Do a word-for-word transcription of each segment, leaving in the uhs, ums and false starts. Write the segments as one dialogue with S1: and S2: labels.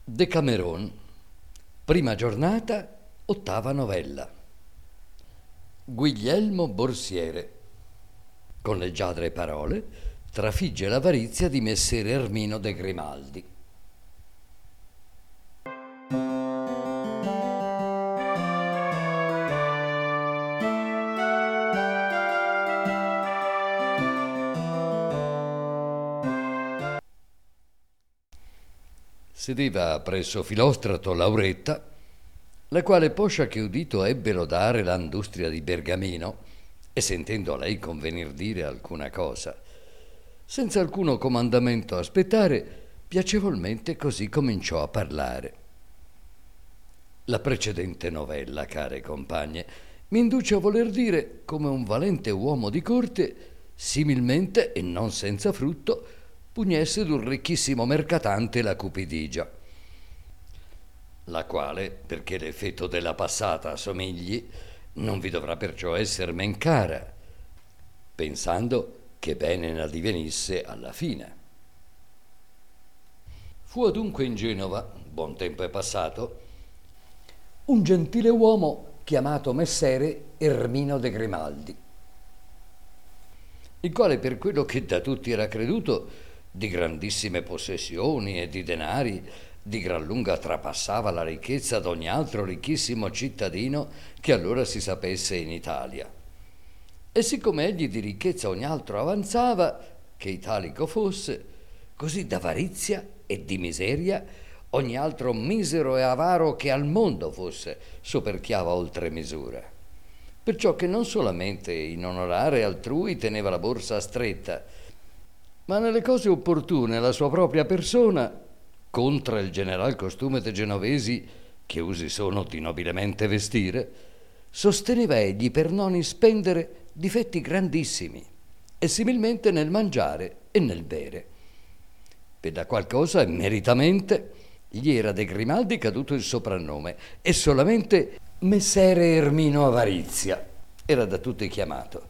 S1: Decameron, prima giornata, ottava novella. Guglielmo Borsiere, con leggiadre parole, trafigge l'avarizia di messer Ermino de Grimaldi. Sedeva presso Filostrato Lauretta, la quale, poscia che udito ebbe lodare l'andustria di Bergamino, e sentendo a lei convenir dire alcuna cosa, senza alcuno comandamento aspettare, piacevolmente così cominciò a parlare. La precedente novella, care compagne, mi induce a voler dire come un valente uomo di corte, similmente e non senza frutto, pugnesse d'un ricchissimo mercatante la cupidigia, la quale, perché l'effetto della passata assomigli, non vi dovrà perciò esser men cara, pensando che bene ne addivenisse alla fine. Fu adunque in Genova, buon tempo è passato, un gentile uomo chiamato Messere Ermino de Grimaldi, il quale, per quello che da tutti era creduto, di grandissime possessioni e di denari, di gran lunga trapassava la ricchezza d'ogni altro ricchissimo cittadino che allora si sapesse in Italia. E siccome egli di ricchezza ogni altro avanzava, che italico fosse, così d'avarizia e di miseria ogni altro misero e avaro che al mondo fosse soperchiava oltre misura. Perciò che non solamente in onorare altrui teneva la borsa stretta, ma nelle cose opportune la sua propria persona, contra il general costume de genovesi, che usi sono di nobilemente vestire, sosteneva egli per non ispendere difetti grandissimi, e similmente nel mangiare e nel bere. Per da qualcosa, meritamente, gli era de Grimaldi caduto il soprannome, e solamente Messere Ermino Avarizia era da tutti chiamato.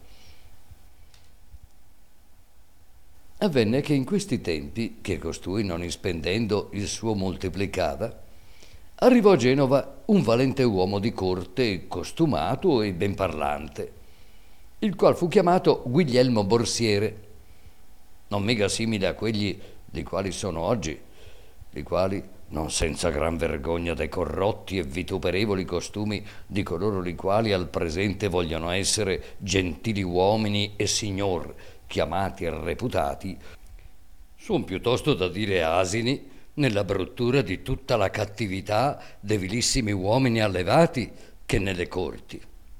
S1: Avvenne che in questi tempi, che costui non ispendendo il suo moltiplicava, arrivò a Genova un valente uomo di corte, costumato e ben parlante, il qual fu chiamato Guglielmo Borsiere, non mica simile a quegli di quali sono oggi, i quali, non senza gran vergogna dei corrotti e vituperevoli costumi di coloro i quali al presente vogliono essere gentili uomini e signor, chiamati e reputati, son piuttosto da dire asini nella bruttura di tutta la cattività de vilissimi uomini allevati che nelle corti.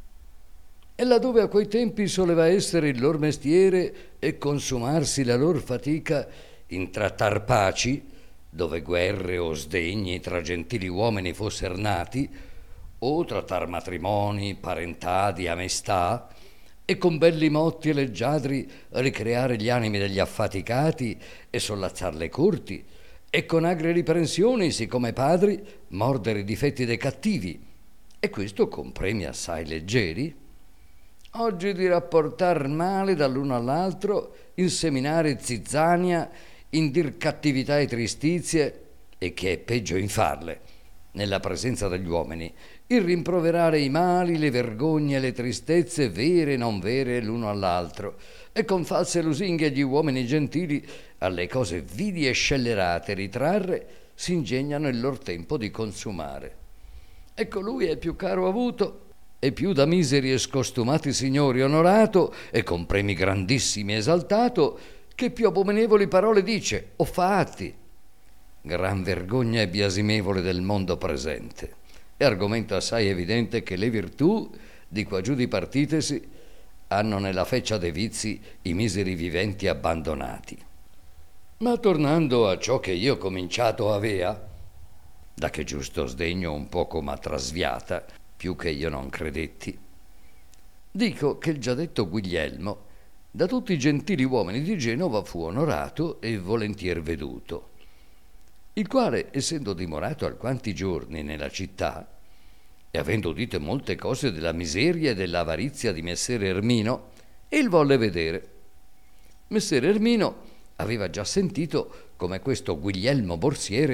S1: E laddove a quei tempi soleva essere il lor mestiere e consumarsi la lor fatica in trattar paci, dove guerre o sdegni tra gentili uomini fosser nati, o trattar matrimoni, parentadi, amistà, e con belli motti e leggiadri ricreare gli animi degli affaticati e sollazzar le corti, e con agre riprensioni, siccome padri, mordere i difetti dei cattivi, e questo con premi assai leggeri, oggi di rapportar male dall'uno all'altro, inseminare zizzania, indir cattività e tristizie, e che è peggio in farle, nella presenza degli uomini, il rimproverare i mali, le vergogne e le tristezze vere e non vere l'uno all'altro, e con false lusinghe gli uomini gentili alle cose vili e scellerate ritrarre si ingegnano il lor tempo di consumare. E colui è più caro avuto e più da miseri e scostumati signori onorato e con premi grandissimi esaltato, che più abominevoli parole dice o fa atti. Gran vergogna e biasimevole del mondo presente, e argomento assai evidente che le virtù, di qua giù dipartitesi, hanno nella feccia dei vizi i miseri viventi abbandonati. Ma tornando a ciò che io cominciato avea, da che giusto sdegno un poco m'ha trasviata, più che io non credetti, dico che il già detto Guglielmo da tutti i gentili uomini di Genova fu onorato e volentier veduto, il quale, essendo dimorato alquanti giorni nella città e avendo udite molte cose della miseria e dell'avarizia di messer Ermino, il volle vedere. Messer Ermino aveva già sentito come questo Guglielmo Borsiere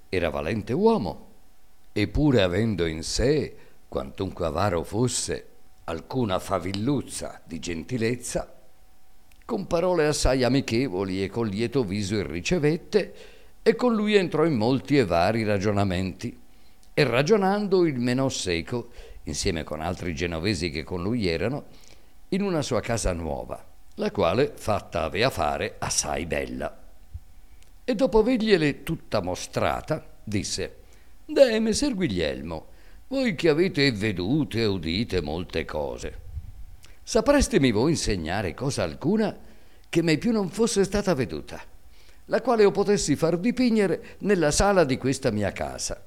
S1: era valente uomo, e pure avendo in sé, quantunque avaro fosse, alcuna favilluzza di gentilezza, con parole assai amichevoli e con lieto viso il ricevette, e con lui entrò in molti e vari ragionamenti, e ragionando il menò seco, insieme con altri genovesi che con lui erano, in una sua casa nuova, la quale fatta avea fare assai bella. E dopo avergliele tutta mostrata, disse: «Deh, messer Guglielmo, voi che avete vedute e udite molte cose, saprestemi voi insegnare cosa alcuna che mai più non fosse stata veduta, la quale io potessi far dipingere nella sala di questa mia casa?»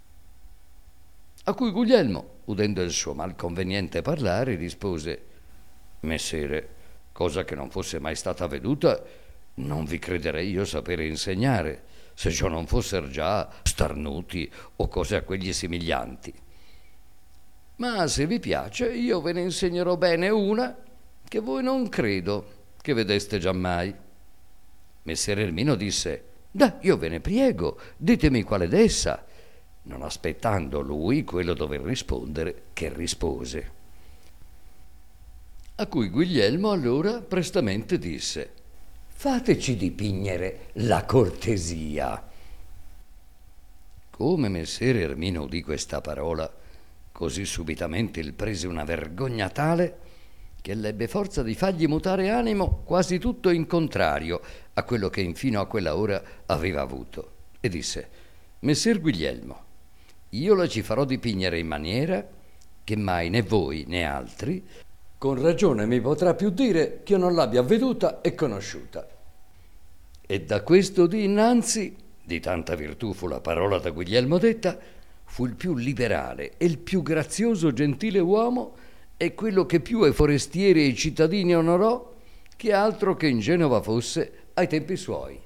S1: A cui Guglielmo, udendo il suo malconveniente parlare, rispose: «Messere, cosa che non fosse mai stata veduta, non vi crederei io sapere insegnare, se ciò non fosser già starnuti o cose a quegli simiglianti. Ma se vi piace, io ve ne insegnerò bene una che voi non credo che vedeste giammai». Messer Ermino disse: «Da, io ve ne priego, ditemi quale d'essa», non aspettando lui quello dover rispondere, che rispose. A cui Guglielmo allora prestamente disse: «Fateci dipignere la cortesia». Come messer Ermino udì questa parola, così subitamente il prese una vergogna tale che l'ebbe forza di fargli mutare animo quasi tutto in contrario a quello che infino a quella ora aveva avuto, e disse: «Messer Guglielmo, io la ci farò dipignere in maniera che mai né voi né altri con ragione mi potrà più dire che io non l'abbia veduta e conosciuta». E da questo dì innanzi, di tanta virtù fu la parola da Guglielmo detta, fu il più liberale e il più grazioso gentile uomo, e quello che più ai forestieri e ai cittadini onorò, che altro che in Genova fosse ai tempi suoi.